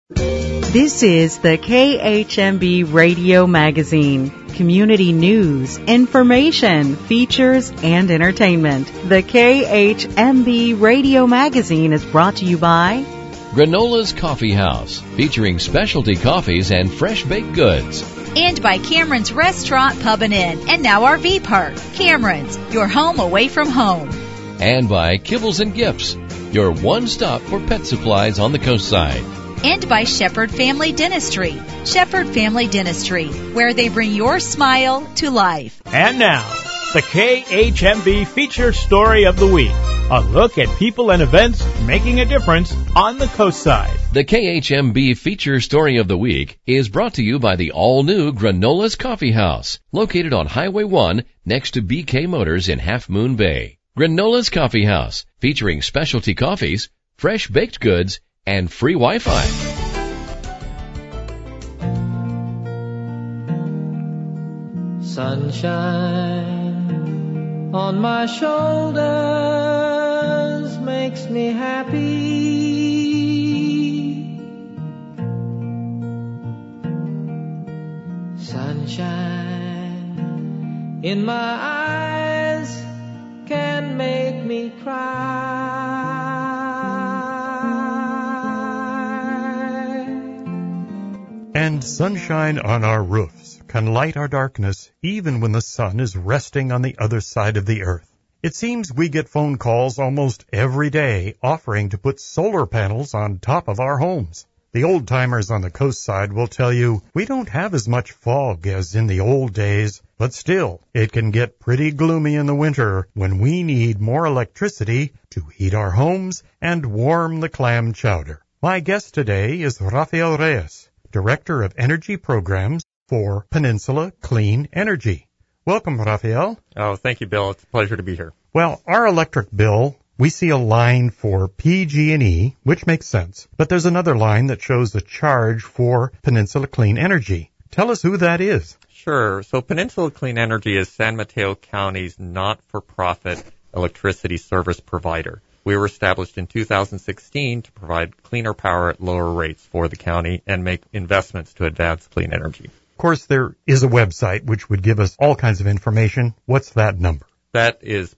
This is the KHMB Radio Magazine. Community news, information, features, and entertainment. The KHMB Radio Magazine is brought to you by Granola's Coffee House, featuring specialty coffees and fresh baked goods. And by Cameron's Restaurant, Pub & Inn, and now RV Park. Cameron's, your home away from home. And by Kibbles and Gifts, your one stop for pet supplies on the coast side. And by Shepherd Family Dentistry. Shepherd Family Dentistry, where they bring your smile to life. And now, the KHMB Feature Story of the Week. A look at people and events making a difference on the coast side. The KHMB Feature Story of the Week is brought to you by the all-new Granola's Coffee House, located on Highway 1 next to BK Motors in Half Moon Bay. Granola's Coffee House, featuring specialty coffees, fresh baked goods, and free Wi-Fi. Sunshine on my shoulders makes me happy. Sunshine in my eyes can make me cry. And sunshine on our roofs can light our darkness even when the sun is resting on the other side of the earth. It seems we get phone calls almost every day offering to put solar panels on top of our homes. The old-timers on the coast side will tell you we don't have as much fog as in the old days, but still, it can get pretty gloomy in the winter when we need more electricity to heat our homes and warm the clam chowder. My guest today is Rafael Reyes, Director of Energy Programs for Peninsula Clean Energy. Welcome, Rafael. Oh, thank you, Bill. It's a pleasure to be here. Well, our electric bill, we see a line for PG&E, which makes sense, but there's another line that shows a charge for Peninsula Clean Energy. Tell us who that is. Sure. So Peninsula Clean Energy is San Mateo County's not-for-profit electricity service provider. We were established in 2016 to provide cleaner power at lower rates for the county and make investments to advance clean energy. Of course, there is a website which would give us all kinds of information. What's that number? That is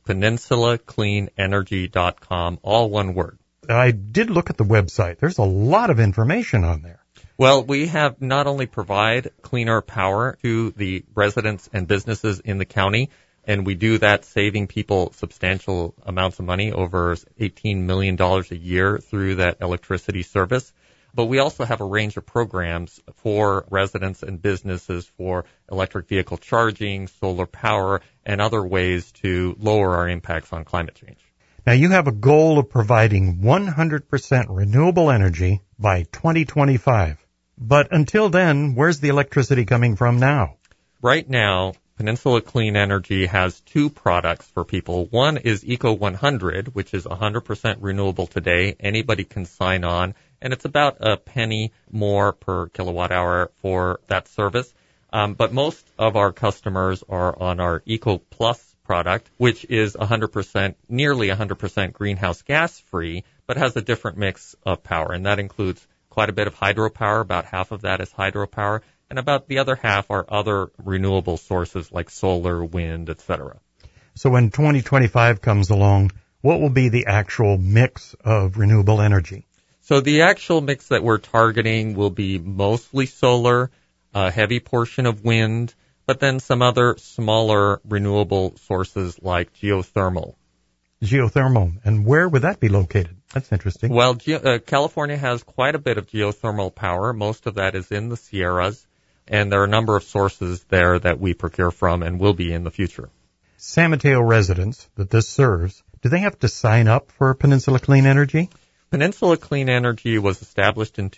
peninsulacleanenergy.com, all one word. I did look at the website. There's a lot of information on there. Well, we have not only provide cleaner power to the residents and businesses in the county, and we do that saving people substantial amounts of money, over $18 million a year through that electricity service. But we also have a range of programs for residents and businesses for electric vehicle charging, solar power, and other ways to lower our impacts on climate change. Now, you have a goal of providing 100% renewable energy by 2025. But until then, where's the electricity coming from now? Right now, Peninsula Clean Energy has two products for people. One is Eco 100, which is 100% renewable today. Anybody can sign on, and it's about a penny more per kilowatt hour for that service. But most of our customers are on our Eco Plus product, which is 100%, nearly 100% greenhouse gas free, but has a different mix of power. And that includes quite a bit of hydropower. About half of that is hydropower. And about the other half are other renewable sources like solar, wind, etc. So when 2025 comes along, what will be the actual mix of renewable energy? So the actual mix that we're targeting will be mostly solar, a heavy portion of wind, but then some other smaller renewable sources like geothermal. Geothermal. And where would that be located? That's interesting. Well, California has quite a bit of geothermal power. Most of that is in the Sierras. And there are a number of sources there that we procure from and will be in the future. San Mateo residents that this serves, do they have to sign up for Peninsula Clean Energy? Peninsula Clean Energy was established in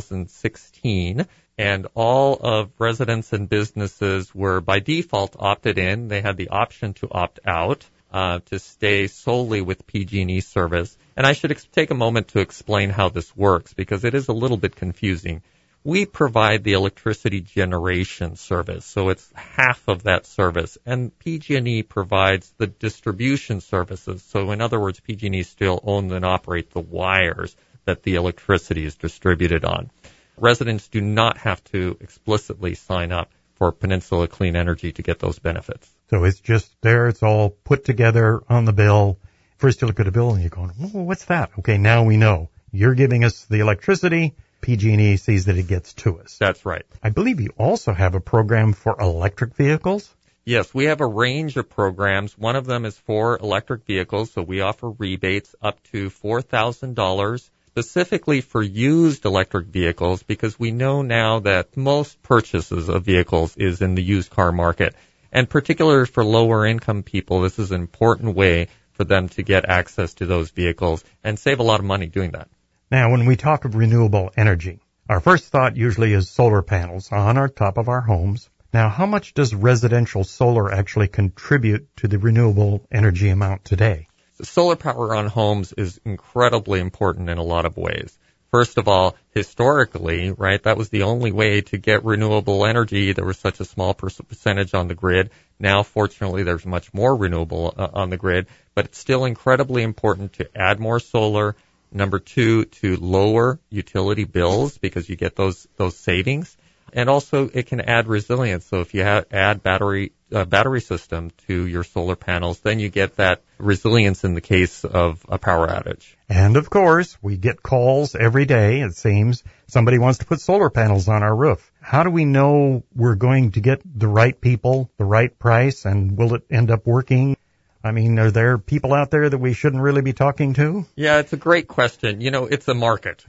2016, and all of residents and businesses were by default opted in. They had the option to opt out, to stay solely with PG&E service. And I should take a moment to explain how this works, because it is a little bit confusing. We provide the electricity generation service, so it's half of that service, and PG&E provides the distribution services. So in other words, PG&E still owns and operates the wires that the electricity is distributed on. Residents do not have to explicitly sign up for Peninsula Clean Energy to get those benefits. So it's just there, it's all put together on the bill. First you look at a bill and you're going, oh, what's that? Okay, now we know. You're giving us the electricity, PG&E sees that it gets to us. That's right. I believe you also have a program for electric vehicles. Yes, we have a range of programs. One of them is for electric vehicles, so we offer rebates up to $4,000 specifically for used electric vehicles, because we know now that most purchases of vehicles is in the used car market. And particularly for lower income people, this is an important way for them to get access to those vehicles and save a lot of money doing that. Now, when we talk of renewable energy, our first thought usually is solar panels on our top of our homes. Now, how much does residential solar actually contribute to the renewable energy amount today? Solar power on homes is incredibly important in a lot of ways. First of all, historically, right, that was the only way to get renewable energy. There was such a small percentage on the grid. Now, fortunately, there's much more renewable on the grid, but it's still incredibly important to add more solar. Number two, to lower utility bills because you get those savings. And also, it can add resilience. So if you add battery system to your solar panels, then you get that resilience in the case of a power outage. And of course, we get calls every day, it seems. Somebody wants to put solar panels on our roof. How do we know we're going to get the right people, the right price, and will it end up working? I mean, are there people out there that we shouldn't really be talking to? Yeah, it's a great question. You know, it's a market.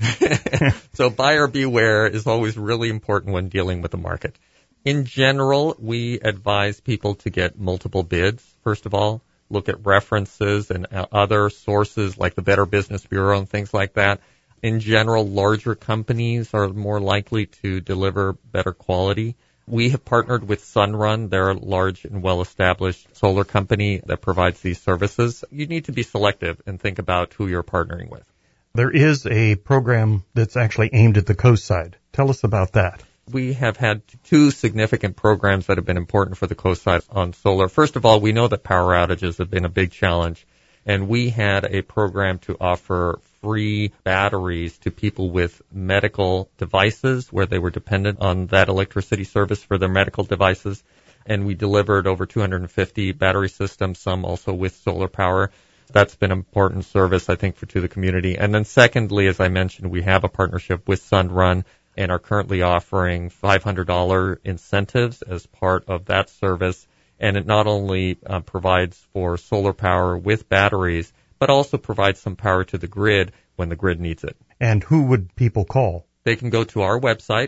So buyer beware is always really important when dealing with the market. In general, we advise people to get multiple bids, first of all. Look at references and other sources like the Better Business Bureau and things like that. In general, larger companies are more likely to deliver better quality. We have partnered with Sunrun. They're a large and well-established solar company that provides these services. You need to be selective and think about who you're partnering with. There is a program that's actually aimed at the coast side. Tell us about that. We have had two significant programs that have been important for the coast side on solar. First of all, we know that power outages have been a big challenge, and we had a program to offer free batteries to people with medical devices where they were dependent on that electricity service for their medical devices. And we delivered over 250 battery systems, some also with solar power. That's been an important service, I think, to the community. And then secondly, as I mentioned, we have a partnership with Sunrun and are currently offering $500 incentives as part of that service. And it not only provides for solar power with batteries, but also provides some power to the grid when the grid needs it. And who would people call? They can go to our website,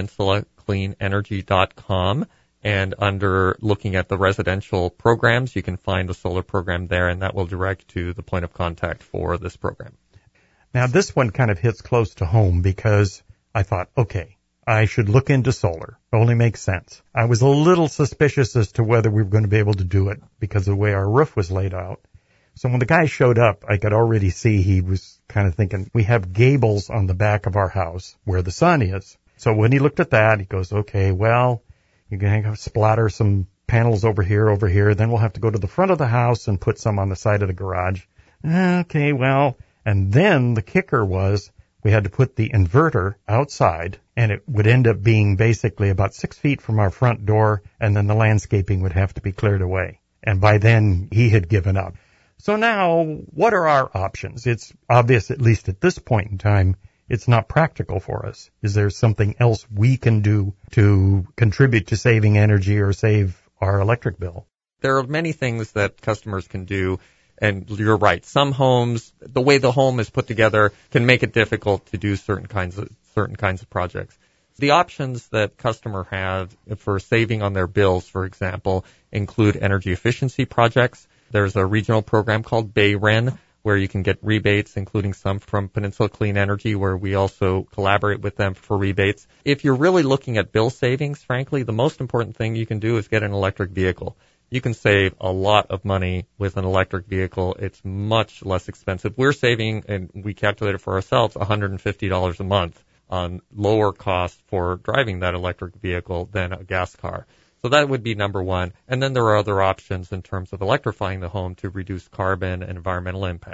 PeninsulaCleanEnergy.com, and under looking at the residential programs, you can find the solar program there, and that will direct to the point of contact for this program. Now, this one kind of hits close to home because I thought, okay, I should look into solar. It only makes sense. I was a little suspicious as to whether we were going to be able to do it because of the way our roof was laid out. So when the guy showed up, I could already see he was kind of thinking, we have gables on the back of our house where the sun is. So when he looked at that, he goes, okay, well, you're going to splatter some panels over here, then we'll have to go to the front of the house and put some on the side of the garage. Okay, well, and then the kicker was we had to put the inverter outside, and it would end up being basically about 6 feet from our front door, and then the landscaping would have to be cleared away. And by then, he had given up. So now, what are our options? It's obvious, at least at this point in time, it's not practical for us. Is there something else we can do to contribute to saving energy or save our electric bill? There are many things that customers can do, and you're right. Some homes, the way the home is put together, can make it difficult to do certain kinds of projects. The options that customers have for saving on their bills, for example, include energy efficiency projects. There's a regional program called BayREN where you can get rebates, including some from Peninsula Clean Energy, where we also collaborate with them for rebates. If you're really looking at bill savings, frankly, the most important thing you can do is get an electric vehicle. You can save a lot of money with an electric vehicle. It's much less expensive. We're saving, and we calculate it for ourselves, $150 a month on lower cost for driving that electric vehicle than a gas car. So that would be number one. And then there are other options in terms of electrifying the home to reduce carbon and environmental impacts.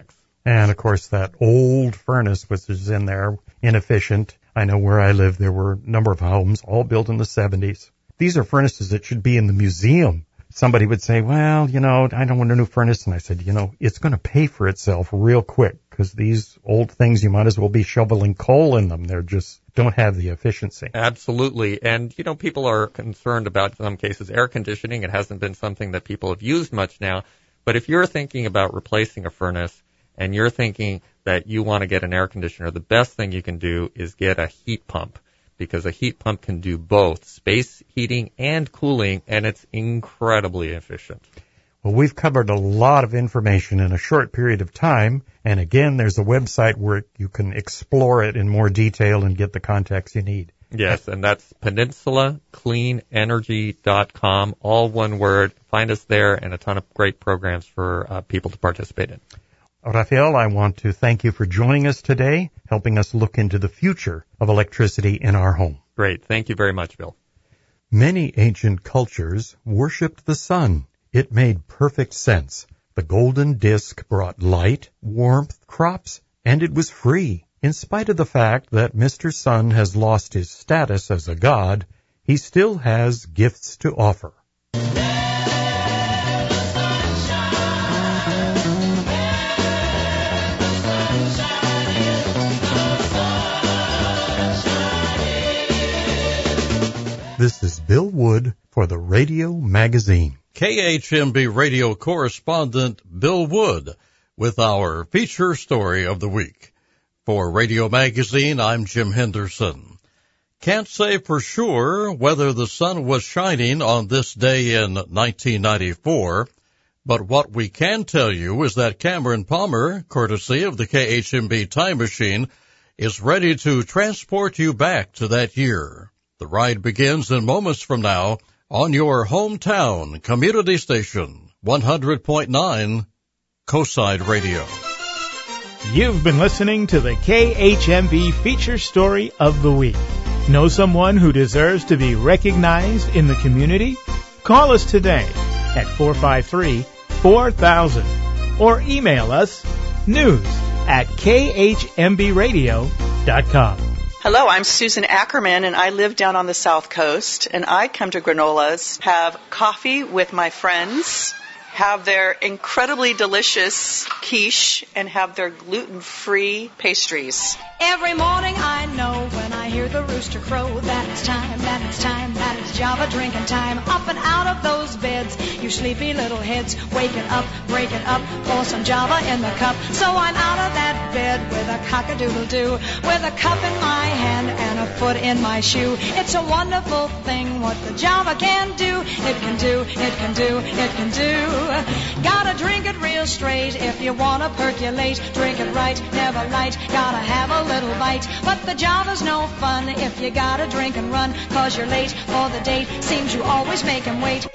And, of course, that old furnace, which is in there, inefficient. I know where I live, there were a number of homes, all built in the 70s. These are furnaces that should be in the museum. Somebody would say, well, I don't want a new furnace. And I said, it's going to pay for itself real quick, because these old things, you might as well be shoveling coal in them. They're just don't have the efficiency. Absolutely. And, people are concerned about, in some cases, air conditioning. It hasn't been something that people have used much now. But if you're thinking about replacing a furnace and you're thinking that you want to get an air conditioner, the best thing you can do is get a heat pump, because a heat pump can do both space heating and cooling, and it's incredibly efficient. Well, we've covered a lot of information in a short period of time, and again, there's a website where you can explore it in more detail and get the contacts you need. Yes, and that's PeninsulaCleanEnergy.com, all one word. Find us there, and a ton of great programs for people to participate in. Rafael, I want to thank you for joining us today, helping us look into the future of electricity in our home. Great. Thank you very much, Bill. Many ancient cultures worshipped the sun. It made perfect sense. The golden disk brought light, warmth, crops, and it was free. In spite of the fact that Mr. Sun has lost his status as a god, he still has gifts to offer. This is Bill Wood for the Radio Magazine. KHMB radio correspondent Bill Wood with our feature story of the week. For Radio Magazine, I'm Jim Henderson. Can't say for sure whether the sun was shining on this day in 1994, but what we can tell you is that Cameron Palmer, courtesy of the KHMB Time Machine, is ready to transport you back to that year. The ride begins in moments from now on your hometown community station, 100.9 Coastside Radio. You've been listening to the KHMB Feature Story of the Week. Know someone who deserves to be recognized in the community? Call us today at 453-4000 or email us news@khmbradio.com. Hello, I'm Susan Ackerman, and I live down on the South Coast, and I come to Granola's, have coffee with my friends, have their incredibly delicious quiche, and have their gluten-free pastries. Every morning I know when I hear the rooster crow that it's time, that it's time, that it's Java drinking time. Up and out of those beds, you sleepy little heads, waking up, breaking up, pour some Java in the cup. So I'm out of that bed with a cock-a-doodle-doo, with a cup in my hand and a foot in my shoe. It's a wonderful thing what the Java can do. It can do, it can do, it can do. Gotta drink it real straight if you wanna percolate. Drink it right, never light, gotta have a little bite. But the Java's no fun if you gotta drink and run, 'cause you're late for the date. Seems you always make him wait.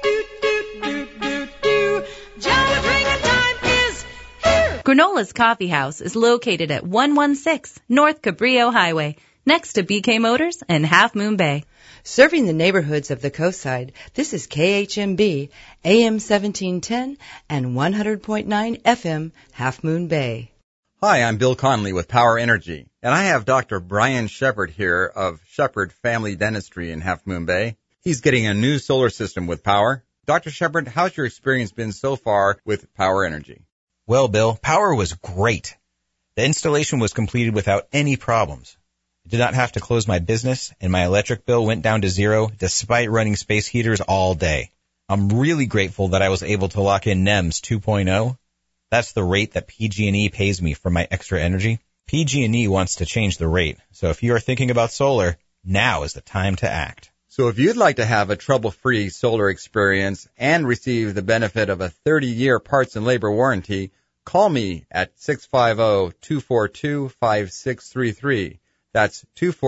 Java drinking time is here. Granola's Coffee House is located at 116 North Cabrillo Highway, next to BK Motors and Half Moon Bay. Serving the neighborhoods of the coastside, this is KHMB, AM 1710 and 100.9 FM, Half Moon Bay. Hi, I'm Bill Conley with Power Energy, and I have Dr. Brian Shepard here of Shepard Family Dentistry in Half Moon Bay. He's getting a new solar system with Power. Dr. Shepard, how's your experience been so far with Power Energy? Well, Bill, Power was great. The installation was completed without any problems. I did not have to close my business, and my electric bill went down to zero despite running space heaters all day. I'm really grateful that I was able to lock in NEMS 2.0. That's the rate that PG&E pays me for my extra energy. PG&E wants to change the rate, so if you are thinking about solar, now is the time to act. So if you'd like to have a trouble-free solar experience and receive the benefit of a 30-year parts and labor warranty, call me at 650-242-5633. That's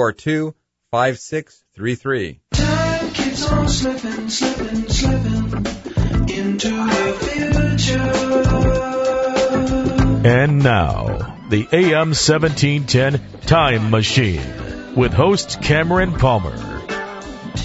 242-5633. Time keeps on slipping, slipping, slipping into the future. And now, the AM 1710 Time Machine with host Cameron Palmer.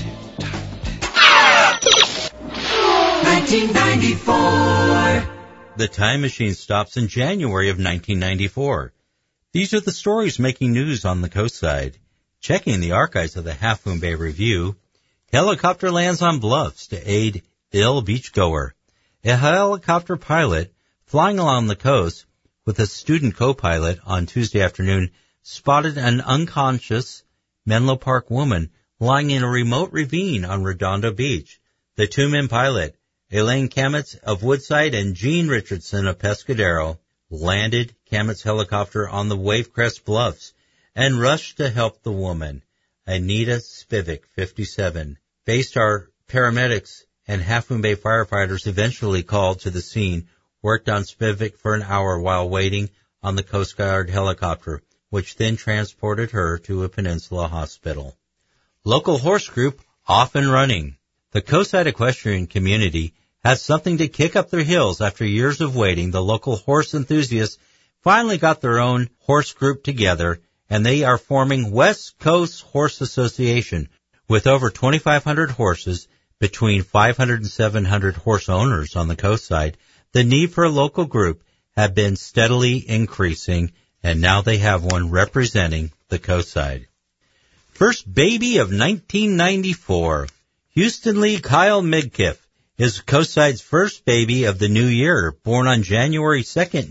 1994. The time machine stops in January of 1994. These are the stories making news on the coast side. Checking the archives of the Half Moon Bay Review, helicopter lands on bluffs to aid ill beachgoer. A helicopter pilot flying along the coast with a student co-pilot on Tuesday afternoon spotted an unconscious Menlo Park woman lying in a remote ravine on Redondo Beach. The two-man pilot, Elaine Kametz of Woodside and Gene Richardson of Pescadero, landed Kametz's helicopter on the Wavecrest Bluffs and rushed to help the woman. Anita Spivak, 57. Baystar paramedics and Half Moon Bay firefighters eventually called to the scene, worked on Spivak for an hour while waiting on the Coast Guard helicopter, which then transported her to a Peninsula hospital. Local horse group off and running. The Coastside equestrian community has something to kick up their heels after years of waiting. The local horse enthusiasts finally got their own horse group together, and they are forming West Coast Horse Association with over 2,500 horses, between 500 and 700 horse owners on the coast side. The need for a local group had been steadily increasing, and now they have one representing the coast side. First baby of 1994. Houston Lee Kyle Midkiff is Coastside's first baby of the new year, born on January 2nd,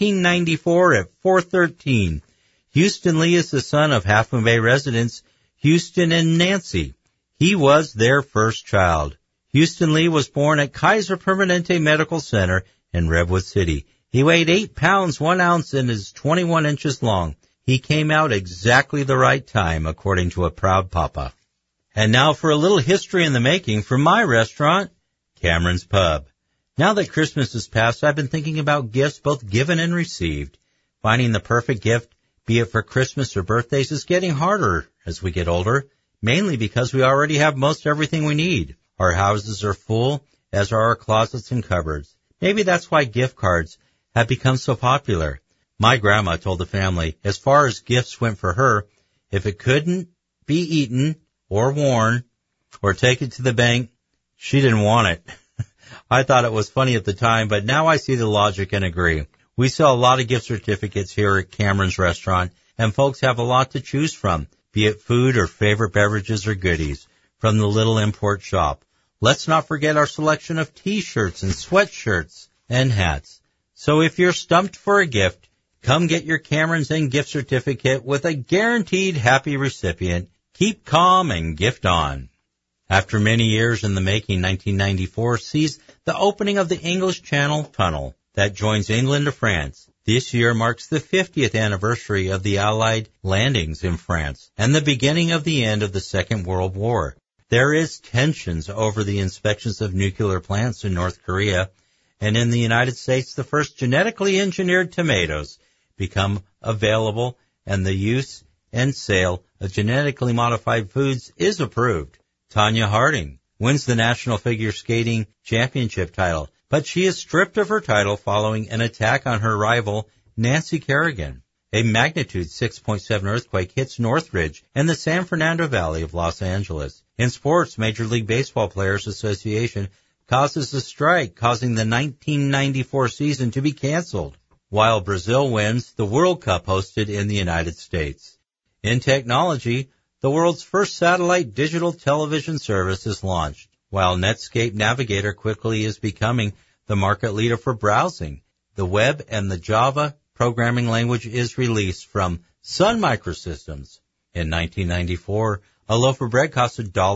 1994 at 4:13. Houston Lee is the son of Half Moon Bay residents Houston and Nancy. He was their first child. Houston Lee was born at Kaiser Permanente Medical Center in Redwood City. He weighed 8 pounds, 1 ounce, and is 21 inches long. He came out exactly the right time, according to a proud papa. And now for a little history in the making from my restaurant, Cameron's Pub. Now that Christmas is past, I've been thinking about gifts both given and received. Finding the perfect gift, be it for Christmas or birthdays, is getting harder as we get older, mainly because we already have most everything we need. Our houses are full, as are our closets and cupboards. Maybe that's why gift cards have become so popular. My grandma told the family, as far as gifts went for her, if it couldn't be eaten or worn or taken to the bank, she didn't want it. I thought it was funny at the time, but now I see the logic and agree. We sell a lot of gift certificates here at Cameron's Restaurant, and folks have a lot to choose from, be it food or favorite beverages or goodies from the little import shop. Let's not forget our selection of T-shirts and sweatshirts and hats. So if you're stumped for a gift, come get your Cameron's Inn gift certificate with a guaranteed happy recipient. Keep calm and gift on. After many years in the making, 1994 sees the opening of the English Channel Tunnel that joins England to France. This year marks the 50th anniversary of the Allied landings in France and the beginning of the end of the Second World War. There is tensions over the inspections of nuclear plants in North Korea, and in the United States, the first genetically engineered tomatoes become available, and the use and sale of genetically modified foods is approved. Tanya Harding wins the National Figure Skating Championship title, but she is stripped of her title following an attack on her rival, Nancy Kerrigan. A magnitude 6.7 earthquake hits Northridge and the San Fernando Valley of Los Angeles. In sports, Major League Baseball Players Association causes a strike, causing the 1994 season to be canceled, while Brazil wins the World Cup hosted in the United States. In technology, the world's first satellite digital television service is launched, while Netscape Navigator quickly is becoming the market leader for browsing. The web and the Java programming language is released from Sun Microsystems. In 1994, a loaf of bread cost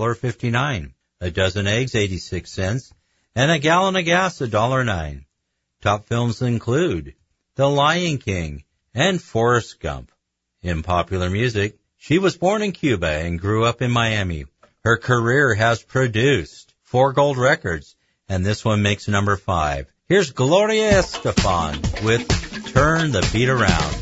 $1.59, a dozen eggs 86 cents, and a gallon of gas $1.09. Top films include The Lion King and Forrest Gump. In popular music, she was born in Cuba and grew up in Miami. Her career has produced 4 gold records, and this one makes number 5. Here's Gloria Estefan with Turn the Beat Around.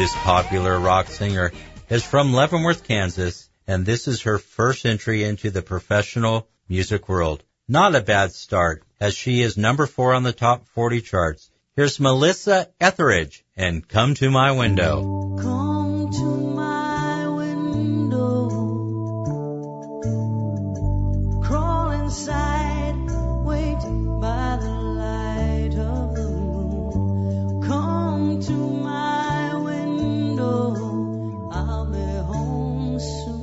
This popular rock singer is from Leavenworth, Kansas, and this is her first entry into the professional music world. Not a bad start, as she is number 4 on the top 40 charts. Here's Melissa Etheridge and Come to My Window. Come to my window, crawl inside, wait by the light of the moon. Come to my window, I'll be home soon.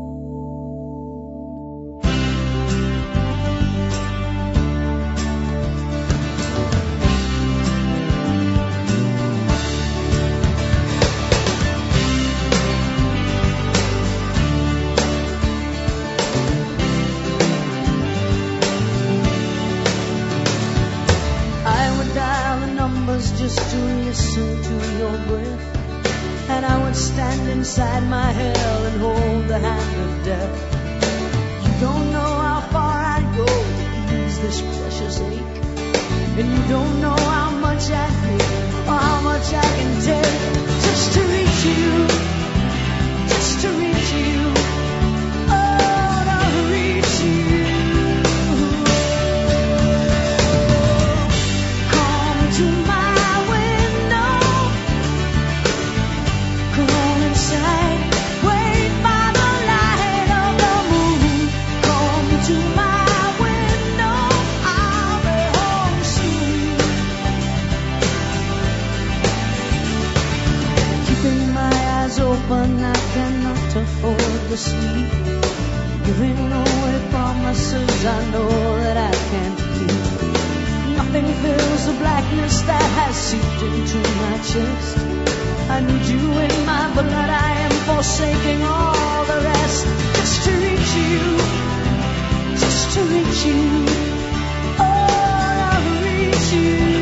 Just to listen to your breath, and I would stand inside my hell and hold the hand of death. You don't know how far I'd go to ease this precious ache, and you don't know how much I give or how much I can take just to reach you, just to reach you, oh, to reach you. Come to my open, I cannot afford to sleep. Giving away promises I know that I can't keep. Nothing fills the blackness that has seeped into my chest. I need you in my blood, I am forsaking all the rest. Just to reach you, just to reach you, oh, I'll reach you.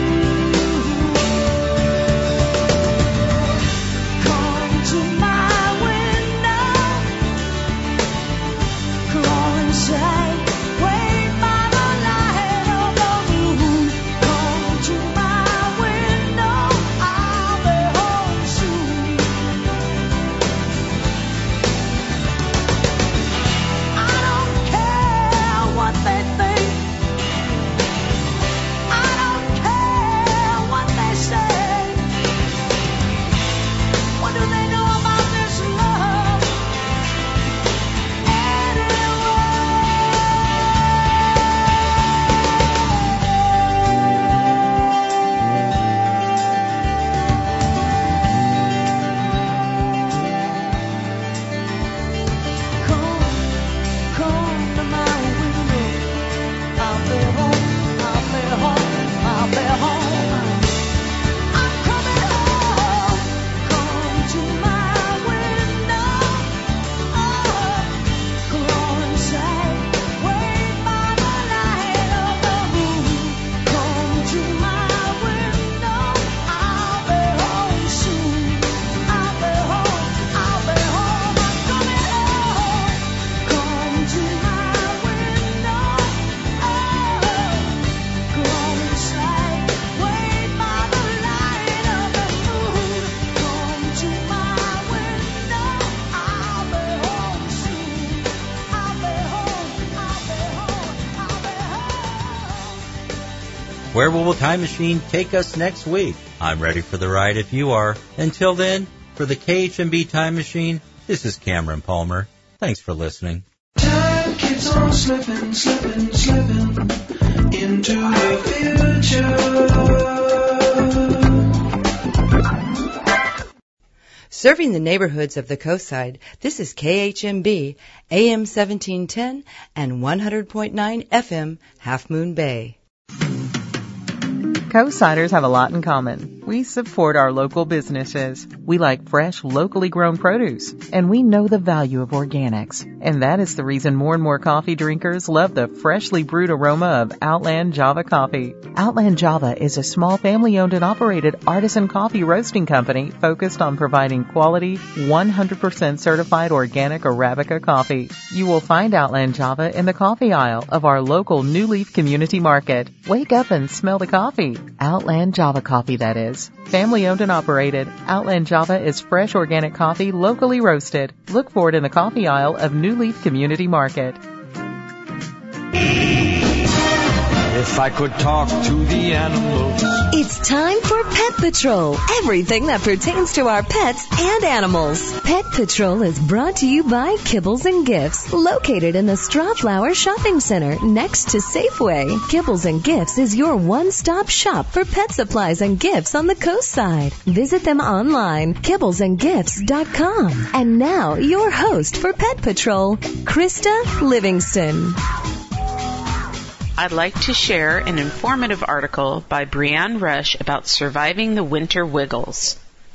Where will the time machine take us next week? I'm ready for the ride if you are. Until then, for the KHMB Time Machine, this is Cameron Palmer. Thanks for listening. Time keeps on slipping, slipping, slipping into the future. Serving the neighborhoods of the coastside, this is KHMB, AM 1710 and 100.9 FM, Half Moon Bay. Coastsiders have a lot in common. We support our local businesses. We like fresh, locally grown produce. And we know the value of organics. And that is the reason more and more coffee drinkers love the freshly brewed aroma of Outland Java coffee. Outland Java is a small family-owned and operated artisan coffee roasting company focused on providing quality, 100% certified organic Arabica coffee. You will find Outland Java in the coffee aisle of our local New Leaf Community Market. Wake up and smell the coffee. Outland Java coffee, that is. Animals. Family owned and operated, Outland Java is fresh organic coffee locally roasted. Look for it in the coffee aisle of New Leaf Community Market. If I could talk to the animals. It's time for Pet Patrol. Everything that pertains to our pets and animals. Pet Patrol is brought to you by Kibbles and Gifts, located in the Strawflower Shopping Center next to Safeway. Kibbles and Gifts is your one-stop shop for pet supplies and gifts on the coast side. Visit them online, kibblesandgifts.com. And now, your host for Pet Patrol, Krista Livingston. I'd like to share an informative article by Brianne Rush about surviving the winter wiggles.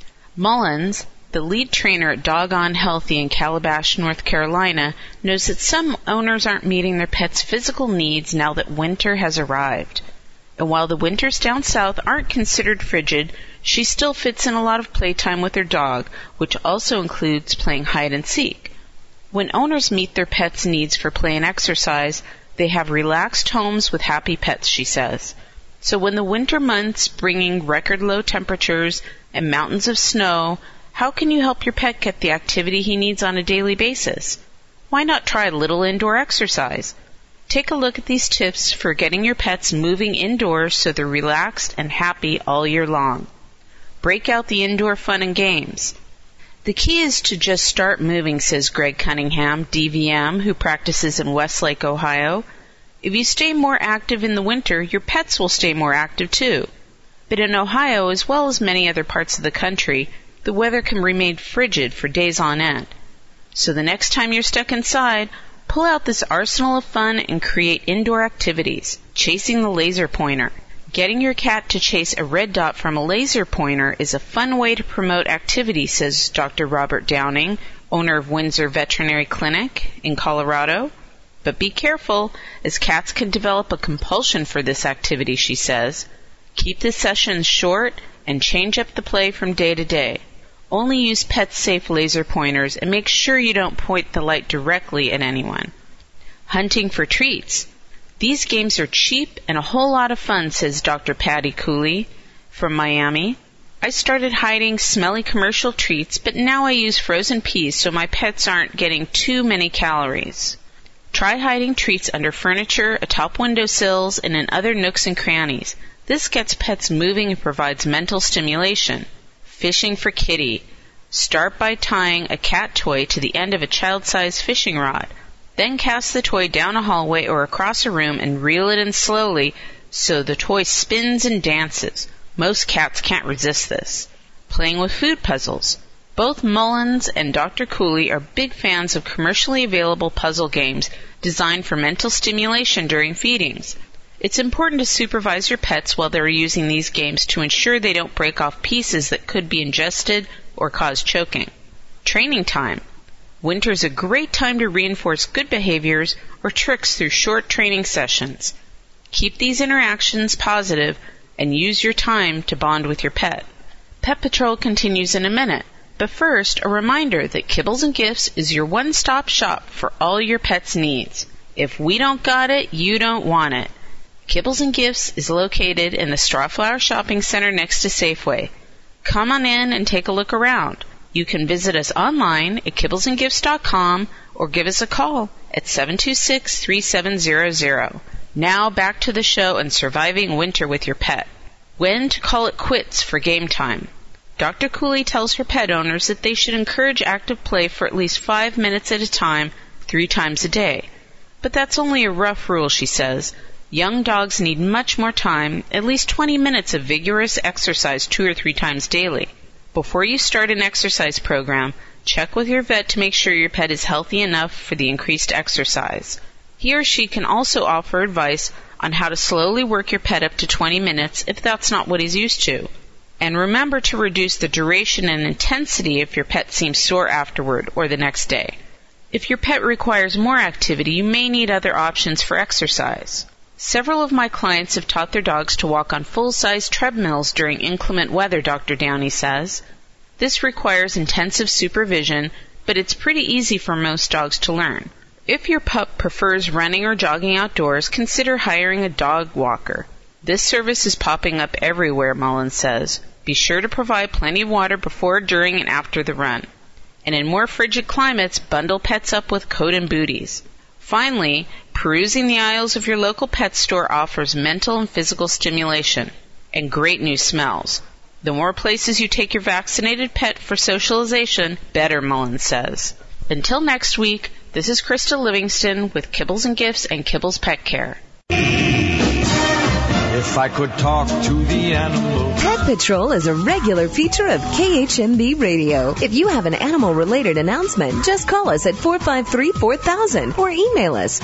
Mullins, the lead trainer at Doggone Healthy in Calabash, North Carolina, knows that some owners aren't meeting their pets' physical needs now that winter has arrived. And while the winters down south aren't considered frigid, she still fits in a lot of playtime with her dog, which also includes playing hide and seek. When owners meet their pets' needs for play and exercise, they have relaxed homes with happy pets, she says. So when the winter months bringing record low temperatures and mountains of snow, how can you help your pet get the activity he needs on a daily basis? Why not try a little indoor exercise? Take a look at these tips for getting your pets moving indoors so they're relaxed and happy all year long. Break out the indoor fun and games. The key is to just start moving, says Greg Cunningham, DVM, who practices in Westlake, Ohio. If you stay more active in the winter, your pets will stay more active too. But in Ohio, as well as many other parts of the country, the weather can remain frigid for days on end. So the next time you're stuck inside, pull out this arsenal of fun and create indoor activities. Chasing the laser pointer. Getting your cat to chase a red dot from a laser pointer is a fun way to promote activity, says Dr. Robert Downing, owner of Windsor Veterinary Clinic in Colorado. But be careful, as cats can develop a compulsion for this activity, she says. Keep the sessions short and change up the play from day to day. Only use pet-safe laser pointers and make sure you don't point the light directly at anyone. Hunting for treats. These games are cheap and a whole lot of fun, says Dr. Patty Cooley from Miami. I started hiding smelly commercial treats, but now I use frozen peas so my pets aren't getting too many calories. Try hiding treats under furniture, atop windowsills, and in other nooks and crannies. This gets pets moving and provides mental stimulation. Fishing for kitty. Start by tying a cat toy to the end of a child-sized fishing rod. Then cast the toy down a hallway or across a room and reel it in slowly so the toy spins and dances. Most cats can't resist this. Playing with food puzzles. Both Mullins and Dr. Cooley are big fans of commercially available puzzle games designed for mental stimulation during feedings. It's important to supervise your pets while they're using these games to ensure they don't break off pieces that could be ingested or cause choking. Training time. Winter's a great time to reinforce good behaviors or tricks through short training sessions. Keep these interactions positive and use your time to bond with your pet. Pet Patrol continues in a minute, but first, a reminder that Kibbles and Gifts is your one-stop shop for all your pet's needs. If we don't got it, you don't want it. Kibbles and Gifts is located in the Strawflower Shopping Center next to Safeway. Come on in and take a look around. You can visit us online at kibblesandgifts.com or give us a call at 726-3700. Now back to the show and surviving winter with your pet. When to call it quits for game time. Dr. Cooley tells her pet owners that they should encourage active play for at least 5 minutes at a time, 3 times a day. But that's only a rough rule, she says. Young dogs need much more time, at least 20 minutes of vigorous exercise 2 or 3 times daily. Before you start an exercise program, check with your vet to make sure your pet is healthy enough for the increased exercise. He or she can also offer advice on how to slowly work your pet up to 20 minutes if that's not what he's used to. And remember to reduce the duration and intensity if your pet seems sore afterward or the next day. If your pet requires more activity, you may need other options for exercise. Several of my clients have taught their dogs to walk on full-size treadmills during inclement weather, Dr. Downey says. This requires intensive supervision, but it's pretty easy for most dogs to learn. If your pup prefers running or jogging outdoors, consider hiring a dog walker. This service is popping up everywhere, Mullins says. Be sure to provide plenty of water before, during, and after the run. And in more frigid climates, bundle pets up with coat and booties. Finally, perusing the aisles of your local pet store offers mental and physical stimulation and great new smells. The more places you take your vaccinated pet for socialization, better, Mullins says. Until next week, this is Krista Livingston with Kibbles and Gifts and Kibbles Pet Care. If I could talk to the animals. Pet Patrol is a regular feature of KHMB Radio. If you have an animal-related announcement, just call us at 453-4000 or email us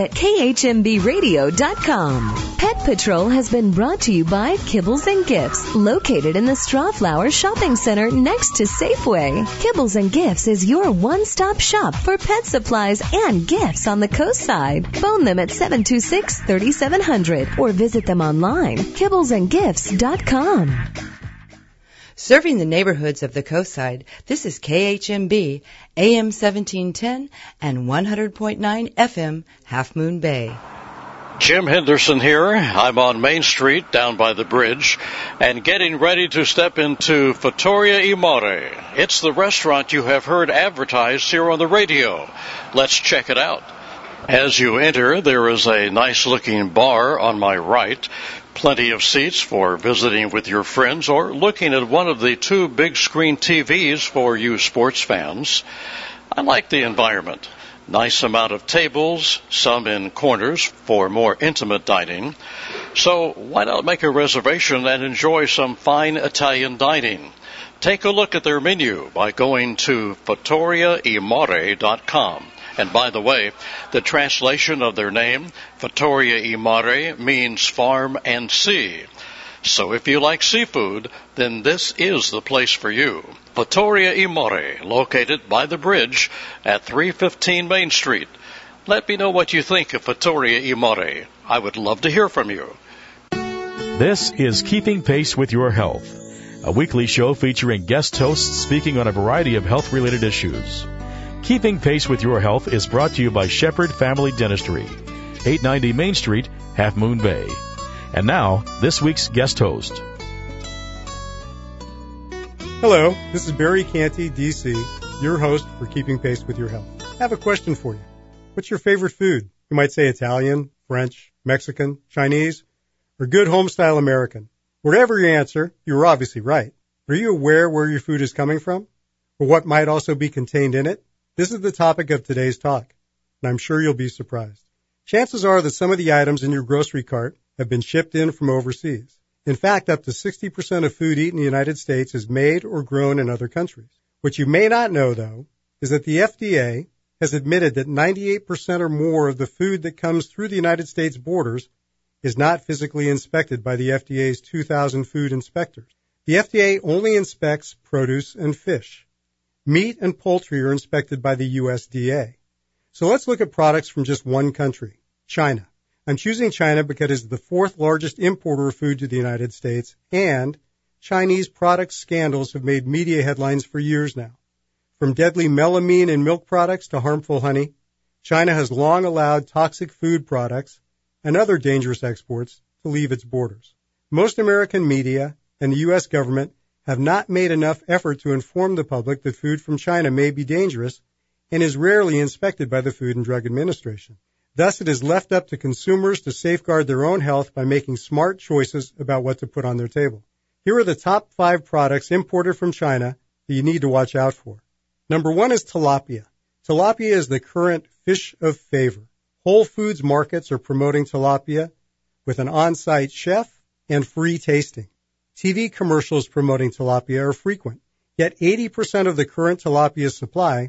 pets@khmbradio.com. Pet Patrol has been brought to you by Kibbles and Gifts, located in the Strawflower Shopping Center next to Safeway. Kibbles and Gifts is your one-stop shop for pet supplies and gifts on the coast side. Phone them at 726-3700 or visit them online, kibblesandgifts.com. Serving the neighborhoods of the coast side, this is KHMB, AM 1710 and 100.9 FM, Half Moon Bay. Jim Henderson here. I'm on Main Street down by the bridge and getting ready to step into Fattoria e Mare. It's the restaurant you have heard advertised here on the radio. Let's check it out. As you enter, there is a nice-looking bar on my right. Plenty of seats for visiting with your friends or looking at one of the two big-screen TVs for you sports fans. I like the environment. Nice amount of tables, some in corners for more intimate dining. So why not make a reservation and enjoy some fine Italian dining? Take a look at their menu by going to fattoriaemare.com. And by the way, the translation of their name, Fattoria e Mare, means farm and sea. So if you like seafood, then this is the place for you. Fattoria e Mare, located by the bridge at 315 Main Street. Let me know what you think of Fattoria e Mare. I would love to hear from you. This is Keeping Pace with Your Health, a weekly show featuring guest hosts speaking on a variety of health-related issues. Keeping Pace with Your Health is brought to you by Shepherd Family Dentistry, 890 Main Street, Half Moon Bay. And now, this week's guest host. Hello, this is Barry Canty, D.C., your host for Keeping Pace with Your Health. I have a question for you. What's your favorite food? You might say Italian, French, Mexican, Chinese, or good home-style American. Whatever your answer, you're obviously right. Are you aware where your food is coming from? Or what might also be contained in it? This is the topic of today's talk, and I'm sure you'll be surprised. Chances are that some of the items in your grocery cart have been shipped in from overseas. In fact, up to 60% of food eaten in the United States is made or grown in other countries. What you may not know, though, is that the FDA has admitted that 98% or more of the food that comes through the United States borders is not physically inspected by the FDA's 2,000 food inspectors. The FDA only inspects produce and fish. Meat and poultry are inspected by the USDA. So let's look at products from just one country, China. I'm choosing China because it is the fourth largest importer of food to the United States, and Chinese product scandals have made media headlines for years now. From deadly melamine in milk products to harmful honey, China has long allowed toxic food products and other dangerous exports to leave its borders. Most American media and the U.S. government have not made enough effort to inform the public that food from China may be dangerous and is rarely inspected by the Food and Drug Administration. Thus, it is left up to consumers to safeguard their own health by making smart choices about what to put on their table. Here are the top 5 products imported from China that you need to watch out for. Number 1 is tilapia. Tilapia is the current fish of favor. Whole Foods markets are promoting tilapia with an on-site chef and free tasting. TV commercials promoting tilapia are frequent, yet 80% of the current tilapia supply,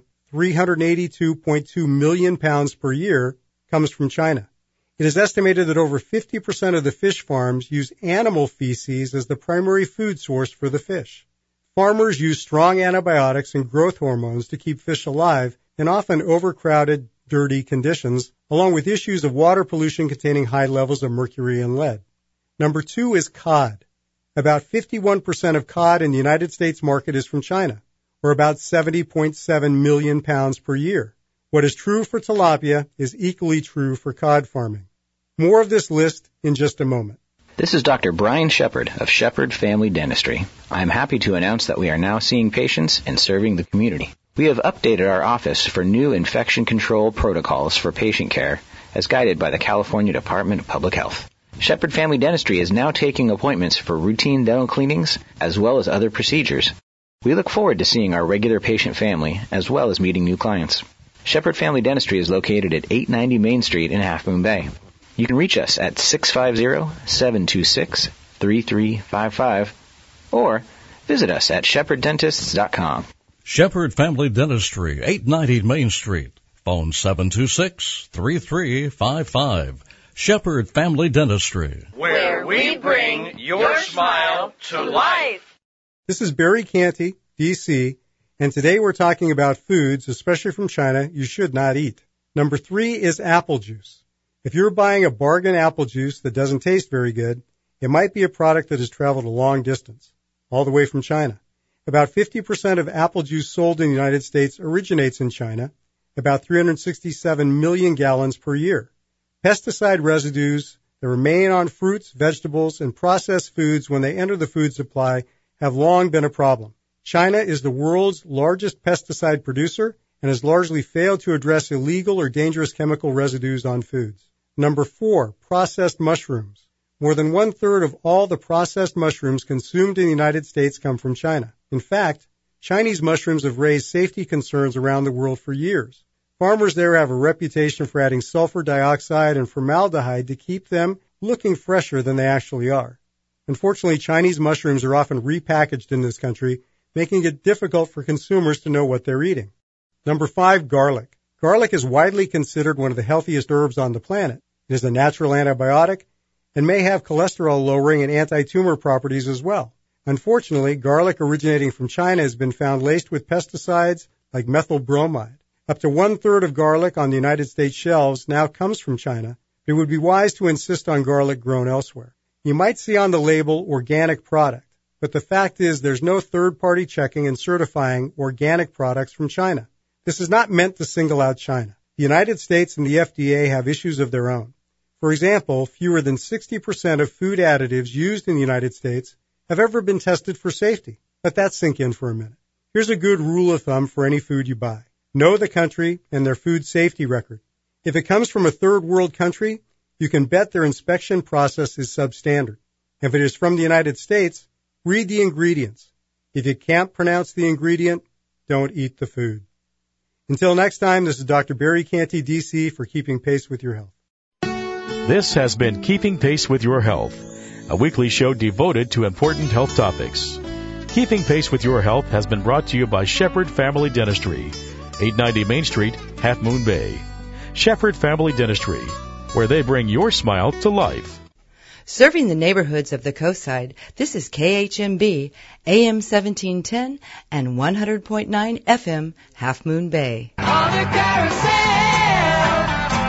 382.2 million pounds per year, comes from China. It is estimated that over 50% of the fish farms use animal feces as the primary food source for the fish. Farmers use strong antibiotics and growth hormones to keep fish alive in often overcrowded, dirty conditions, along with issues of water pollution containing high levels of mercury and lead. Number 2 is cod. About 51% of cod in the United States market is from China, or about 70.7 million pounds per year. What is true for tilapia is equally true for cod farming. More of this list in just a moment. This is Dr. Brian Shepard of Shepard Family Dentistry. I am happy to announce that we are now seeing patients and serving the community. We have updated our office for new infection control protocols for patient care as guided by the California Department of Public Health. Shepard Family Dentistry is now taking appointments for routine dental cleanings as well as other procedures. We look forward to seeing our regular patient family as well as meeting new clients. Shepard Family Dentistry is located at 890 Main Street in Half Moon Bay. You can reach us at 650-726-3355 or visit us at ShepardDentists.com. Shepard Family Dentistry, 890 Main Street. Phone 726-3355. Shepard Family Dentistry, where we bring your smile to life. This is Barry Canty, D.C., and today we're talking about foods, especially from China, you should not eat. Number 3 is apple juice. If you're buying a bargain apple juice that doesn't taste very good, it might be a product that has traveled a long distance, all the way from China. About 50% of apple juice sold in the United States originates in China, about 367 million gallons per year. Pesticide residues that remain on fruits, vegetables, and processed foods when they enter the food supply have long been a problem. China is the world's largest pesticide producer and has largely failed to address illegal or dangerous chemical residues on foods. Number 4, processed mushrooms. More than 1/3 of all the processed mushrooms consumed in the United States come from China. In fact, Chinese mushrooms have raised safety concerns around the world for years. Farmers there have a reputation for adding sulfur dioxide and formaldehyde to keep them looking fresher than they actually are. Unfortunately, Chinese mushrooms are often repackaged in this country, making it difficult for consumers to know what they're eating. Number 5, garlic. Garlic is widely considered one of the healthiest herbs on the planet. It is a natural antibiotic and may have cholesterol-lowering and anti-tumor properties as well. Unfortunately, garlic originating from China has been found laced with pesticides like methyl bromide. Up to 1/3 of garlic on the United States shelves now comes from China. It would be wise to insist on garlic grown elsewhere. You might see on the label organic product, but the fact is there's no third-party checking and certifying organic products from China. This is not meant to single out China. The United States and the FDA have issues of their own. For example, fewer than 60% of food additives used in the United States have ever been tested for safety. Let that sink in for a minute. Here's a good rule of thumb for any food you buy. Know the country and their food safety record. If it comes from a third world country, you can bet their inspection process is substandard. If it is from the United States, read the ingredients. If you can't pronounce the ingredient, don't eat the food. Until next time, this is Dr. Barry Canty, D.C., for Keeping Pace with Your Health. This has been Keeping Pace with Your Health, a weekly show devoted to important health topics. Keeping Pace with Your Health has been brought to you by Shepard Family Dentistry, 890 Main Street, Half Moon Bay. Shepard Family Dentistry, where they bring your smile to life. Serving the neighborhoods of the coastside, this is KHMB, AM 1710 and 100.9 FM, Half Moon Bay. On the carousel,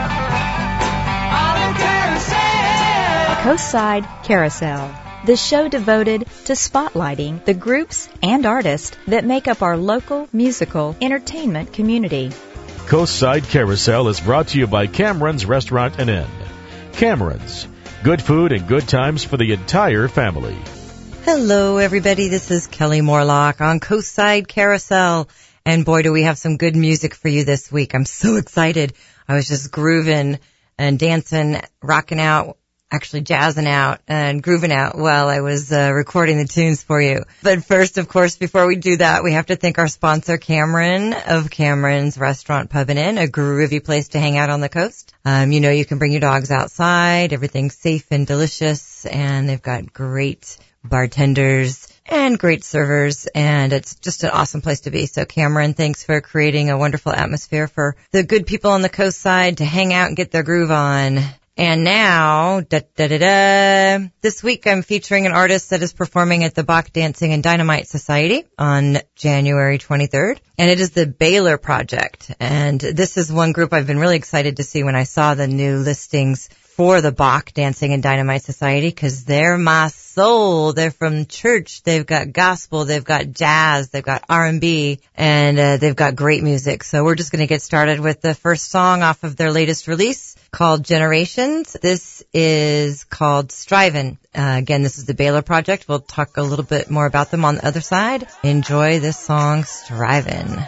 on the carousel. Coastside Carousel, the show devoted to spotlighting the groups and artists that make up our local musical entertainment community. Coastside Carousel is brought to you by Cameron's Restaurant and Inn. Cameron's, good food and good times for the entire family. Hello, everybody. This is Kelly Morlock on Coastside Carousel. And boy, do we have some good music for you this week. I'm so excited. I was just grooving and dancing, rocking out, actually jazzing out and grooving out while I was recording the tunes for you. But first, of course, before we do that, we have to thank our sponsor, Cameron of Cameron's Restaurant, Pub and Inn, a groovy place to hang out on the coast. You can bring your dogs outside. Everything's safe and delicious, and they've got great bartenders and great servers, and it's just an awesome place to be. So Cameron, thanks for creating a wonderful atmosphere for the good people on the coast side to hang out and get their groove on. And now, this week I'm featuring an artist that is performing at the Bach Dancing and Dynamite Society on January 23rd. And it is the Baylor Project. And this is one group I've been really excited to see when I saw the new listings for the Bach Dancing and Dynamite Society because they're my soul. They're from church. They've got gospel. They've got jazz. They've got R&B. And they've got great music. So we're just going to get started with the first song off of their latest release called Generations. This is called Strivin'. Again, this is the Baylor Project. We'll talk a little bit more about them on the other side. Enjoy this song, Strivin'.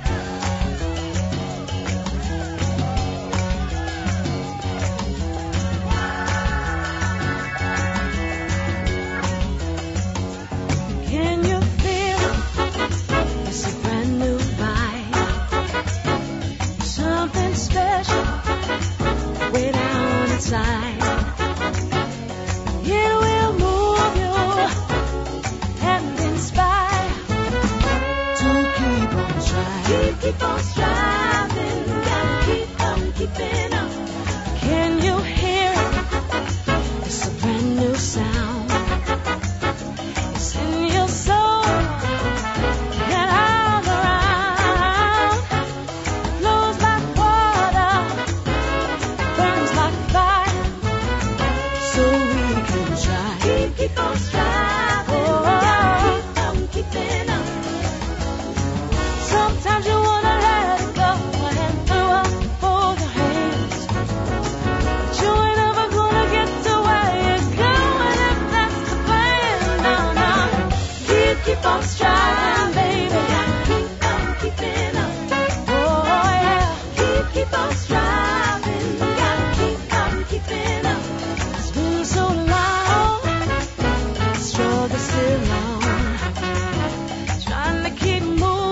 Keep on striving, gotta keep on keeping up. Can you hear it? It's a brand new sound. It's in your soul and all around. Flows like water, burns like fire. So we can try. Keep on striving, gotta keep on keeping up. Sometimes you wanna let it go and throw up both your hands, but you ain't ever gonna get to where you're going if that's the plan. No, keep on striving, baby. Keep on keeping up. Oh yeah, keep on striving. Gotta keep on keeping up. It's been so long, struggle still on, trying to keep moving.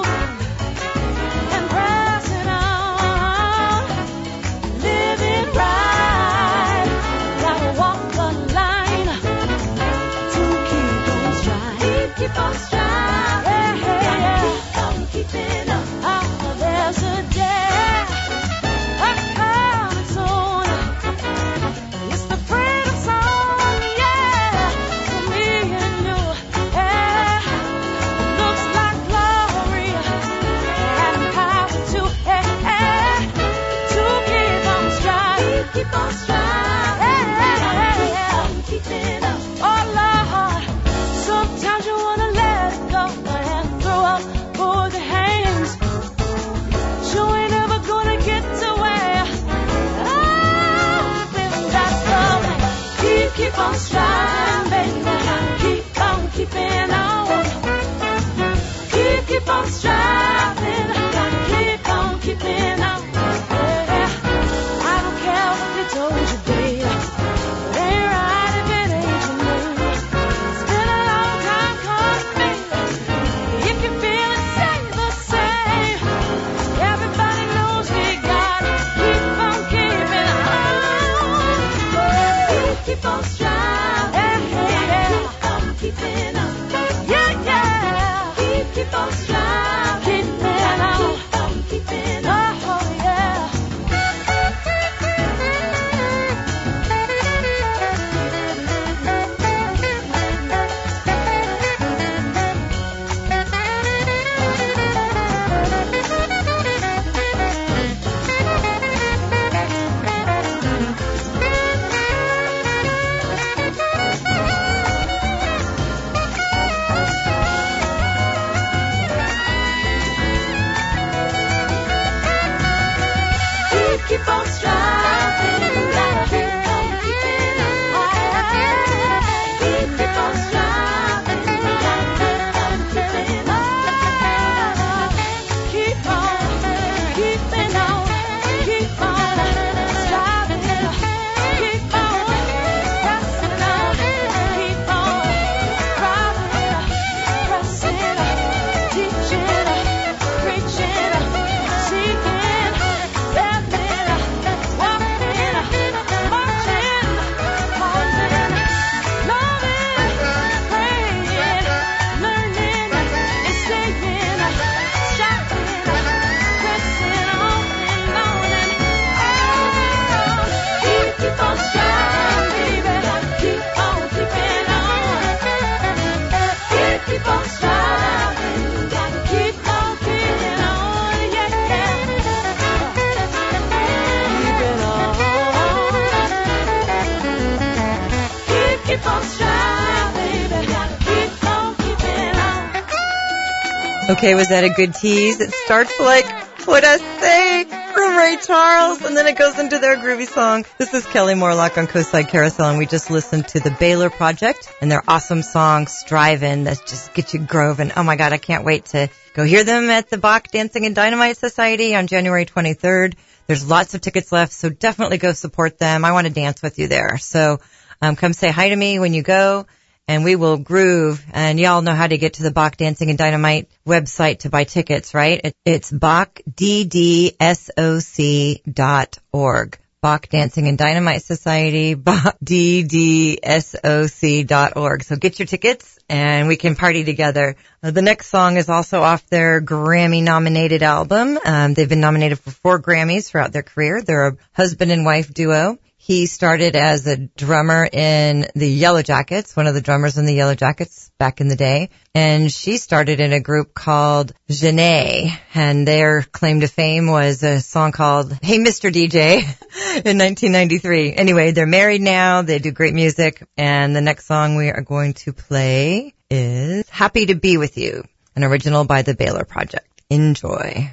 Keep on striving, keep on keeping up. Oh, there's a day, a coming soon. It's the freedom song, yeah, for me and you. Yeah, looks like glory and power too. To keep on striving, keep on striving, keep on keeping up. Oh Lord. Sometimes you wanna let Okay, was that a good tease? It starts like What I Say from Ray Charles, and then it goes into their groovy song. This is Kelly Morlock on Coastside Carousel, and we just listened to the Baylor Project and their awesome song, Strivin', that just gets you grooving. Oh my God, I can't wait to go hear them at the Bach Dancing and Dynamite Society on January 23rd. There's lots of tickets left, so definitely go support them. I want to dance with you there. So come say hi to me when you go, and we will groove. And y'all know how to get to the Bach Dancing and Dynamite website to buy tickets, right? It's BachDDSOC.org. Bach Dancing and Dynamite Society, BachDDSOC.org. So get your tickets and we can party together. The next song is also off their Grammy-nominated album. They've been nominated for 4 Grammys throughout their career. They're a husband and wife duo. He started as a drummer in the Yellow Jackets, one of the drummers in the Yellow Jackets back in the day. And she started in a group called Janae, and their claim to fame was a song called Hey Mr. DJ in 1993. Anyway, they're married now. They do great music. And the next song we are going to play is Happy to Be With You, an original by the Baylor Project. Enjoy.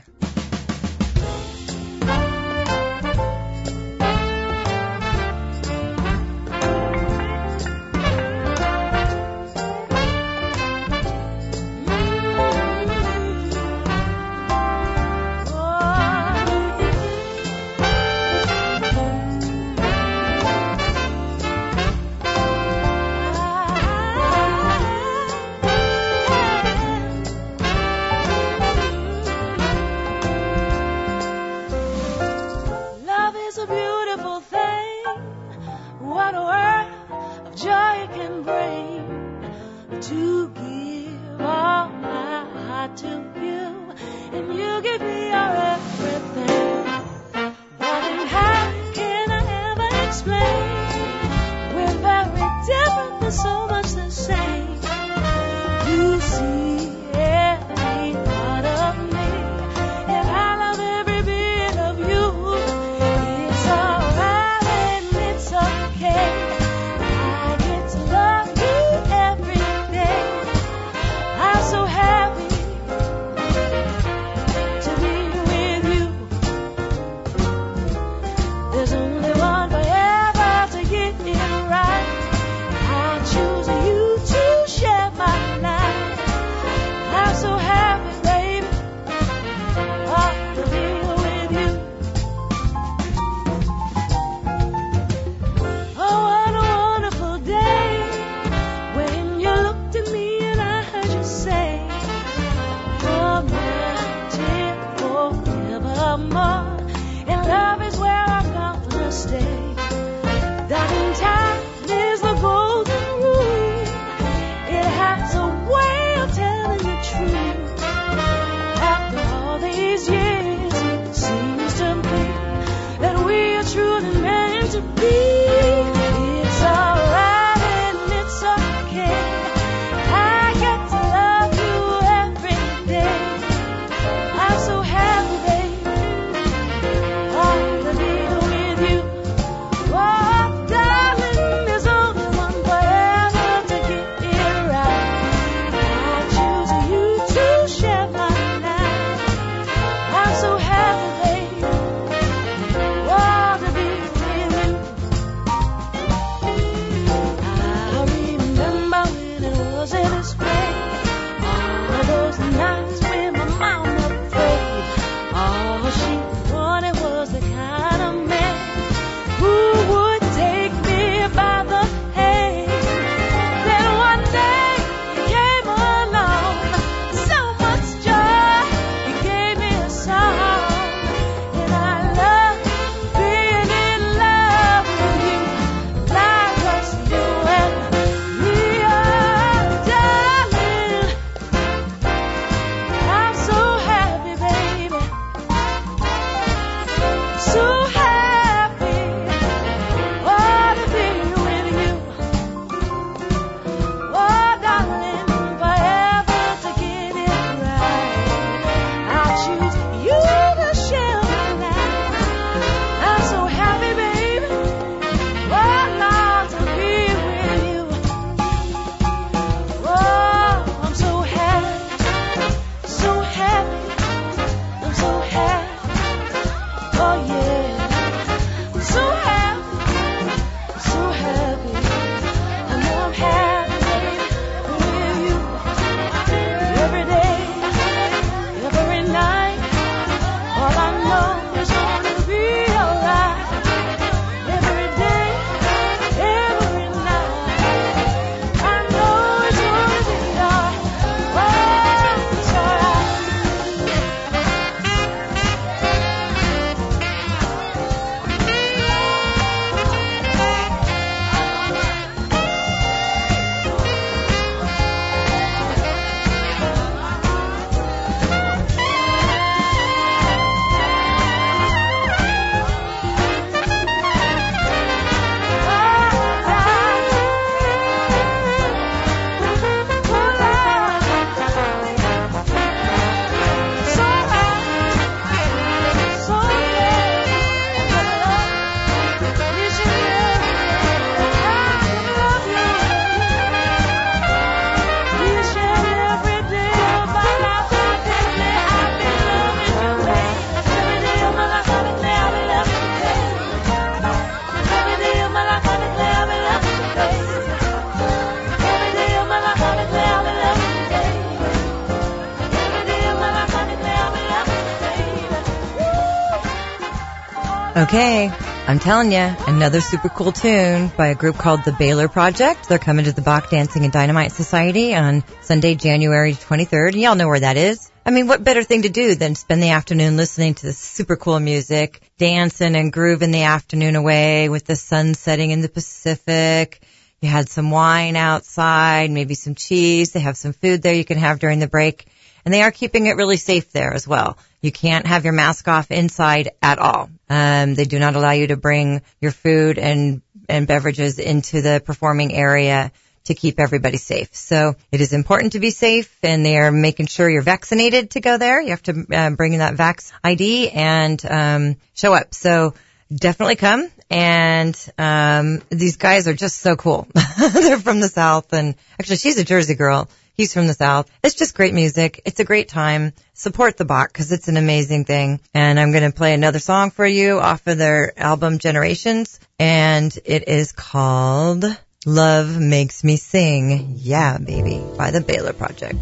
Okay, I'm telling you, another super cool tune by a group called the Baylor Project. They're coming to the Bach Dancing and Dynamite Society on Sunday, January 23rd. Y'all know where that is. I mean, what better thing to do than spend the afternoon listening to this super cool music, dancing and grooving the afternoon away with the sun setting in the Pacific. You had some wine outside, maybe some cheese. They have some food there you can have during the break. And they are keeping it really safe there as well. You can't have your mask off inside at all. They do not allow you to bring your food and beverages into the performing area to keep everybody safe. So it is important to be safe, and they are making sure you're vaccinated to go there. You have to bring in that Vax ID and show up. So definitely come. And these guys are just so cool. They're from the South, and actually she's a Jersey girl. He's from the South. It's just great music. It's a great time. Support the Bach because it's an amazing thing. And I'm going to play another song for you off of their album Generations, and it is called Love Makes Me Sing. Yeah, baby, by the Baylor Project.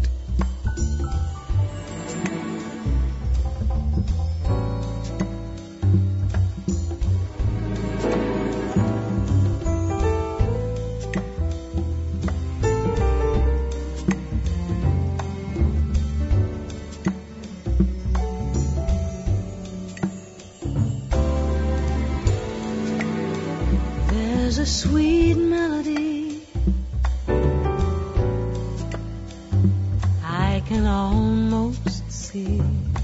There's a sweet melody I can almost see,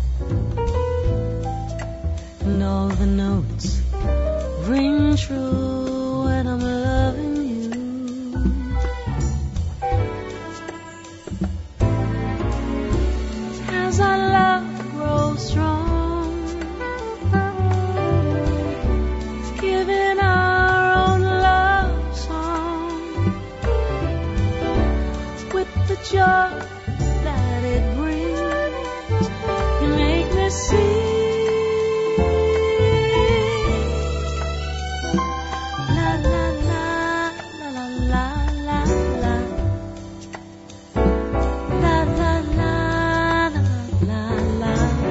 and all the notes ring true when I'm loving you. As our love grows strong, giving our own love song with the joy that it brings. You make me sing. La la la la la la la la. La la la la la la.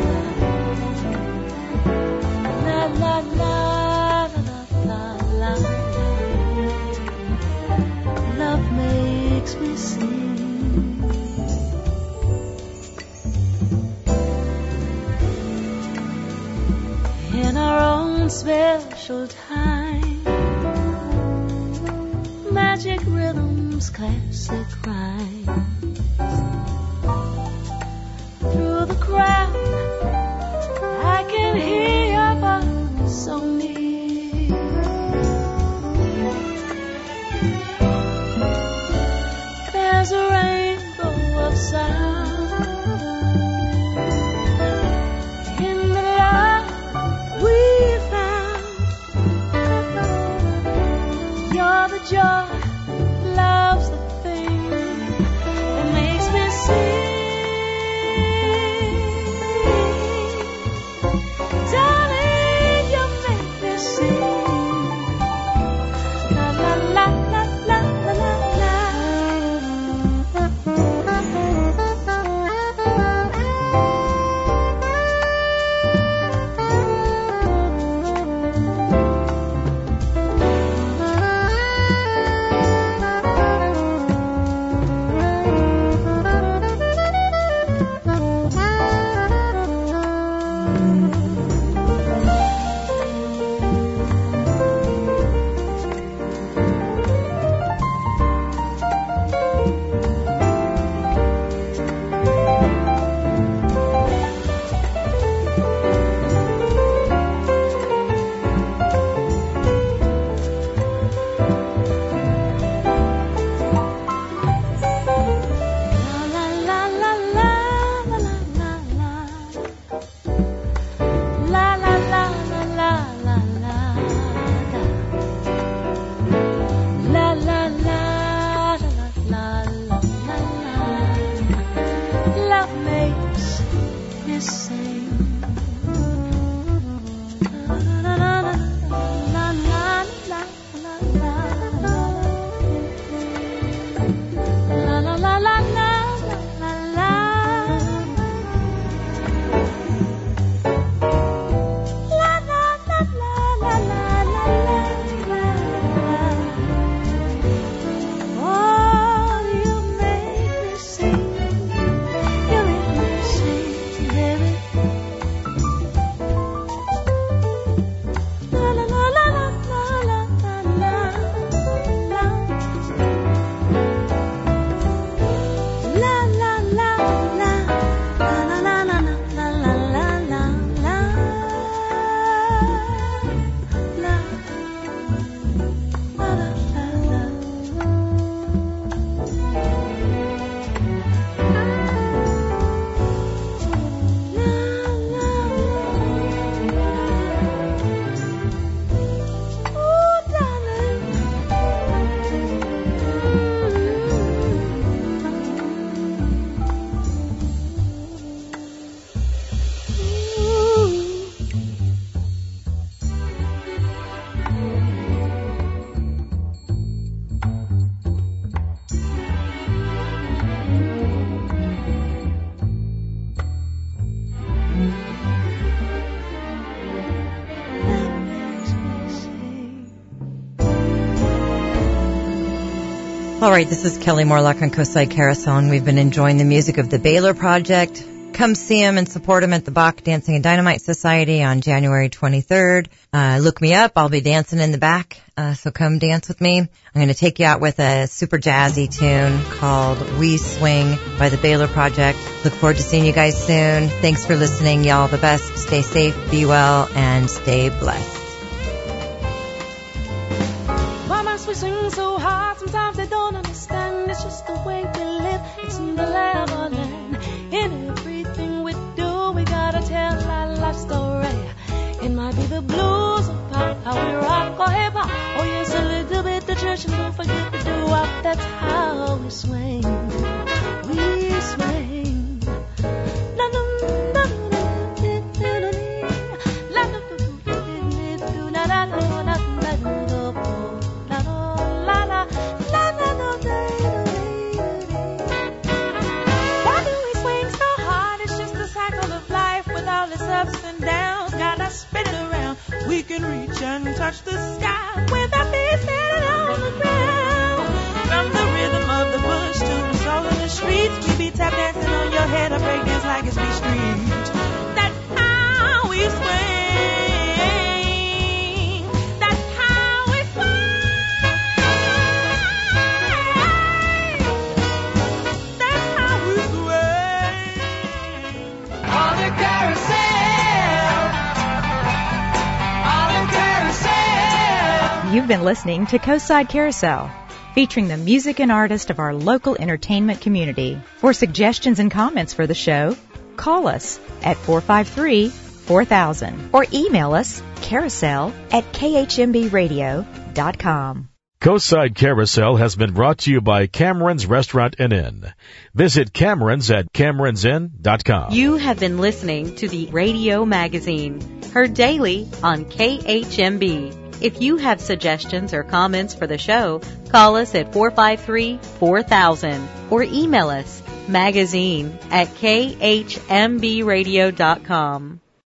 La la la la la la. Love makes me sing. In our own special time, magic rhythms, classic rhymes. Through the crowd, I can hear your voice so near. There's a rainbow of sound in the love we found. You're the joy, love's the thing that makes me sing. Darling, you make me sing. La la la la la la la la. Love makes me sing. La la la la la la la la. La la la la la la la. La la la la All right, this is Kelly Morlock on Coastside Carousel, and we've been enjoying the music of the Baylor Project. Come see them and support them at the Bach Dancing and Dynamite Society on January 23rd. Look me up. I'll be dancing in the back, so come dance with me. I'm going to take you out with a super jazzy tune called We Swing by the Baylor Project. Look forward to seeing you guys soon. Thanks for listening. Y'all the best. Stay safe, be well, and stay blessed. Why must we sing so hard? Sometimes they don't understand. It's just the way we live. It's in the level land. In everything we do, we gotta tell our life story. It might be the blues or pop, how we rock or hip hop. Oh yes, a little bit the church, and don't forget to do up. That's how we swing. We swing. La la la la la la la la. Ups and downs, gotta spin it around. We can reach and touch the sky with our feet standing on the ground. From the rhythm of the bush to the soul in the streets, we be tap dancing on your head or break dance like it's Beach Street. That's how we swing. That's how we swing. That's how we swing. On the carousel. You've been listening to Coastside Carousel, featuring the music and artists of our local entertainment community. For suggestions and comments for the show, call us at 453-4000 or email us carousel@khmbradio.com. Coastside Carousel has been brought to you by Cameron's Restaurant and Inn. Visit Cameron's at CameronsInn.com. You have been listening to the Radio Magazine, heard daily on KHMB. If you have suggestions or comments for the show, call us at 453-4000 or email us magazine@khmbradio.com.